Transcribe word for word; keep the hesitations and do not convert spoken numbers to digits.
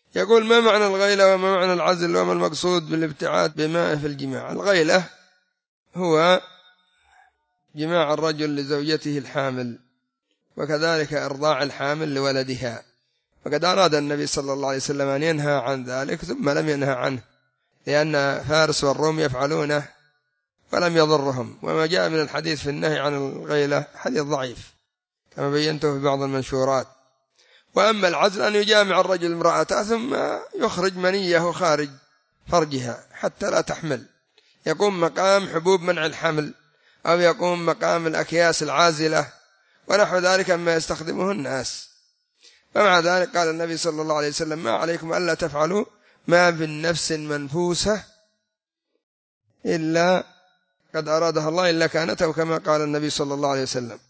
يقول: ما معنى الغيلة وما معنى العزل وما المقصود بالابتعاد بماء في الجماع؟ الغيلة هو جماع الرجل لزوجته الحامل، وكذلك إرضاع الحامل لولدها، وقد أراد النبي صلى الله عليه وسلم أن ينهى عن ذلك ثم لم ينهى عنه، لأن فارس والروم يفعلونه ولم يضرهم. وما جاء من الحديث في النهي عن الغيلة حديث ضعيف كما بينته في بعض المنشورات. وأما العزل أن يجامع الرجل امرأته ثم يخرج منيه خارج فرجها حتى لا تحمل، يقوم مقام حبوب منع الحمل، أو يقوم مقام الأكياس العازلة ونحو ذلك مما يستخدمه الناس. فمع ذلك قال النبي صلى الله عليه وسلم: ما عليكم ألا تفعلوا ما بالنفس منفوسة إلا قد أرادها الله إلا كانت، كما قال النبي صلى الله عليه وسلم.